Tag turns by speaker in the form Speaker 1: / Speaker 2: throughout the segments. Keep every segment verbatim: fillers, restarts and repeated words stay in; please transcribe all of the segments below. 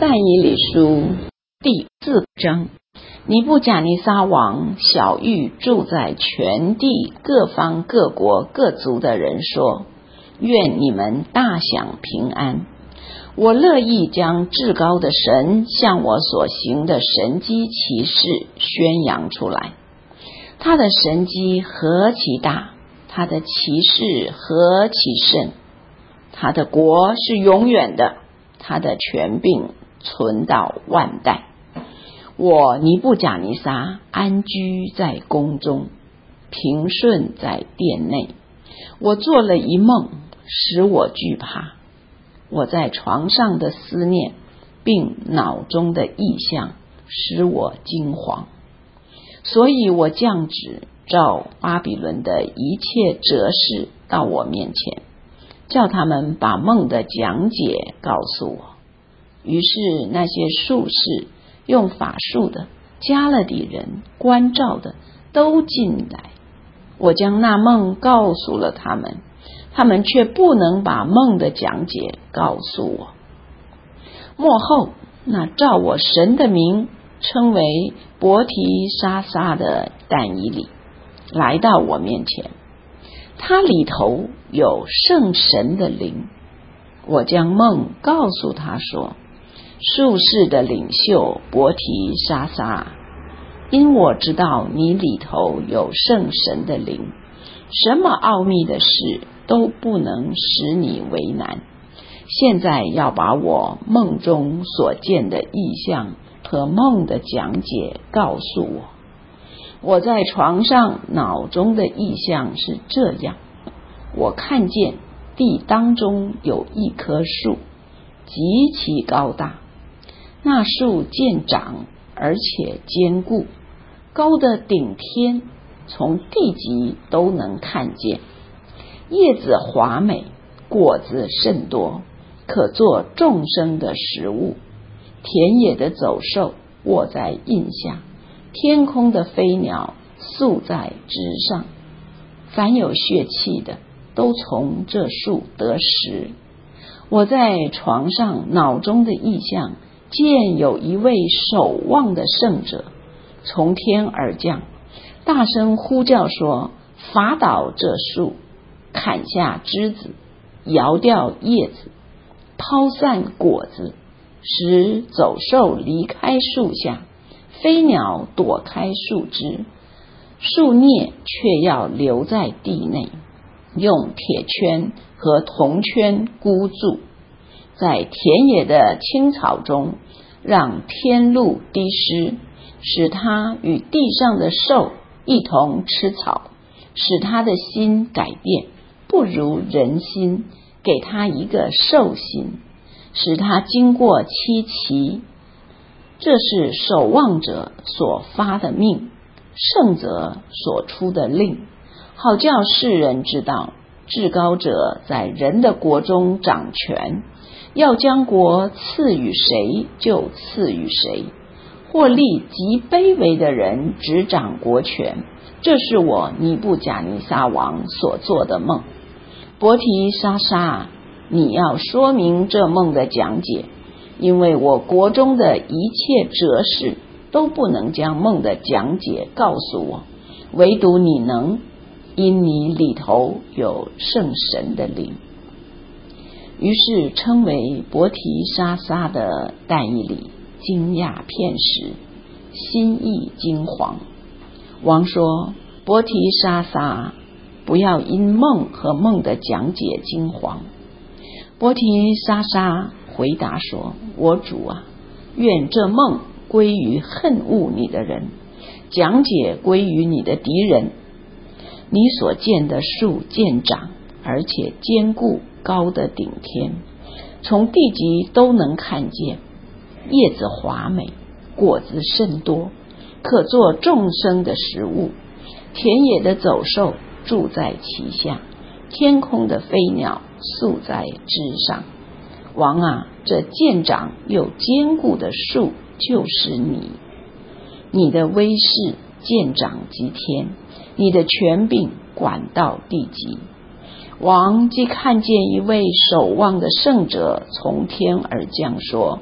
Speaker 1: 但以理书第四章，尼布甲尼撒王晓谕住在全地各方各国各族的人说：愿你们大享平安。我乐意将至高的神向我所行的神迹奇事宣扬出来。他的神迹何其大，他的奇事何其甚。他的国是永远的，他的权柄存到万代。我尼布甲尼撒安居在宫中，平顺在殿内。我做了一梦，使我惧怕。我在床上的思念，并脑中的意象，使我惊惶。所以我降旨召巴比伦的一切哲士到我面前，叫他们把梦的讲解告诉我。于是那些术士、用法术的、加勒底人、观照的都进来，我将那梦告诉了他们，他们却不能把梦的讲解告诉我。末后，那照我神的名称为伯提沙撒的但以理来到我面前，他里头有圣神的灵。我将梦告诉他说：术士的领袖伯提沙撒，因我知道你里头有圣神的灵，什么奥秘的事都不能使你为难。现在要把我梦中所见的异象和梦的讲解告诉我。我在床上脑中的意象是这样：我看见地当中有一棵树，极其高大，那树渐长而且坚固，高的顶天，从地极都能看见。叶子华美，果子甚多，可做众生的食物。田野的走兽卧在荫下，天空的飞鸟宿在枝上。凡有血气的都从这树得食。我在床上脑中的意象，见有一位守望的圣者从天而降，大声呼叫说：伐倒这树，砍下枝子，摇掉叶子，抛散果子，使走兽离开树下，飞鸟躲开树枝，树孽却要留在地内，用铁圈和铜圈箍住。在田野的青草中，让天露滴湿，使它与地上的兽一同吃草，使他的心改变，不如人心，给他一个兽心，使他经过七期。这是守望者所发的命，圣者所出的令，好叫世人知道，至高者在人的国中掌权，要将国赐予谁就赐予谁，或立极卑微的人执掌国权。这是我尼布甲尼撒王所做的梦。伯提沙撒，你要说明这梦的讲解，因为我国中的一切哲士都不能将梦的讲解告诉我，唯独你能，因你里头有圣神的灵。于是称为伯提沙撒的但以理惊讶片时，心意惊惶。王说：伯提沙撒，不要因梦和梦的讲解惊惶。伯提沙撒回答说：我主啊，愿这梦归于恨恶你的人，讲解归于你的敌人。你所见的树渐长，而且坚固，高的顶天，从地极都能看见。叶子华美，果子甚多，可做众生的食物。田野的走兽住在其下，天空的飞鸟宿在枝上。王啊，这渐长又坚固的树就是你，你的威势渐长及天，你的权柄管到地极。王既看见一位守望的圣者从天而降，说：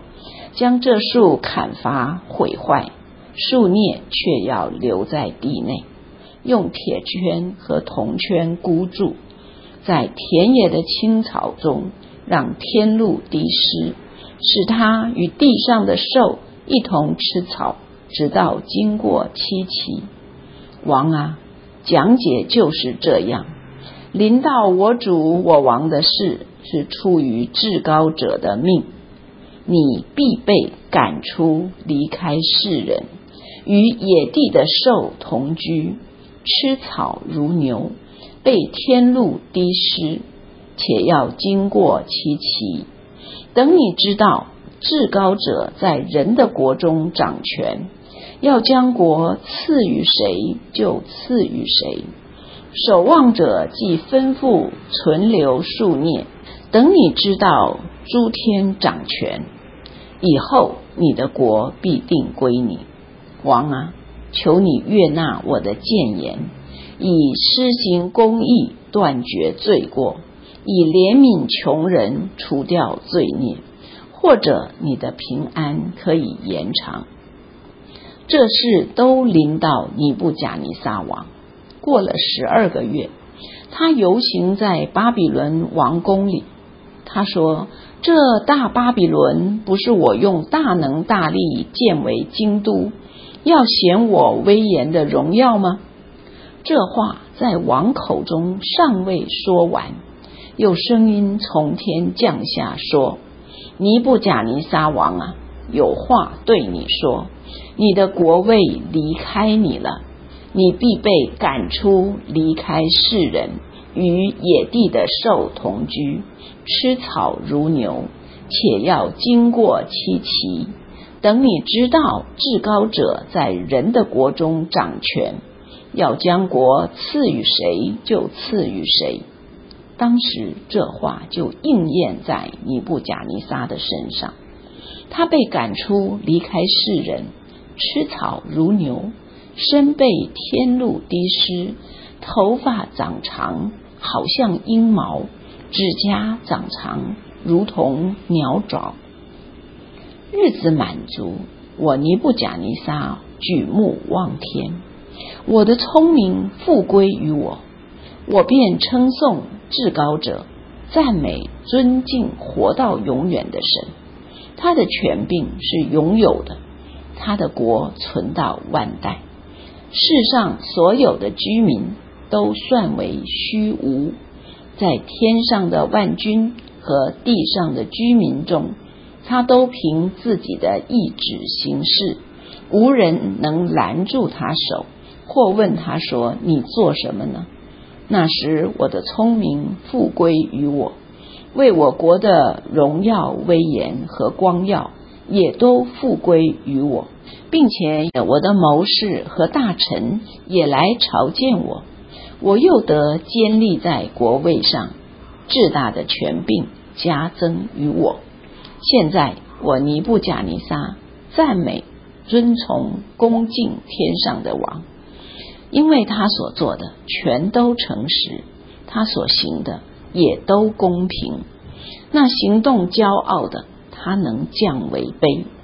Speaker 1: 将这树砍伐毁坏，树孽却要留在地内，用铁圈和铜圈箍住，在田野的青草中让天露滴湿，使它与地上的兽一同吃草，直到经过七期。王啊，讲解就是这样。临到我主我王的事，是出于至高者的命，你必被赶出，离开世人，与野地的兽同居，吃草如牛，被天露滴湿，且要经过七期。等你知道至高者在人的国中掌权，要将国赐予谁就赐予谁。守望者既吩咐存留树孽，等你知道诸天掌权以后，你的国必定归你。王啊，求你悦纳我的谏言，以施行公义断绝罪过，以怜悯穷人除掉罪孽，或者你的平安可以延长。这事都临到尼布甲尼撒王。过了十二个月，他游行在巴比伦王宫里。他说，这大巴比伦不是我用大能大力建为京都，要显我威严的荣耀吗？这话在王口中尚未说完，有声音从天降下说，尼布甲尼撒王啊，有话对你说，你的国位离开你了，你必被赶出，离开世人，与野地的兽同居，吃草如牛，且要经过七期。等你知道至高者在人的国中掌权，要将国赐予谁就赐予谁。当时这话就应验在尼布甲尼撒的身上，他被赶出，离开世人，吃草如牛，身被天露滴湿，头发长长，好像鹰毛，指甲长长，如同鸟爪。日子满足，我尼布甲尼撒举目望天，我的聪明复归于我，我便称颂至高者，赞美尊敬活到永远的神。他的权柄是永有的，他的国存到万代。世上所有的居民都算为虚无，在天上的万军和地上的居民中，他都凭自己的意志行事，无人能拦住他手，或问他说，你做什么呢？那时我的聪明复归于我，为我国的荣耀威严和光耀也都复归于我，并且我的谋士和大臣也来朝见我，我又得坚立在国位上，至大的权柄加增于我。现在我尼布甲尼撒赞美尊崇恭敬天上的王，因为他所做的全都诚实，他所行的也都公平。那行动骄傲的，他能降为卑；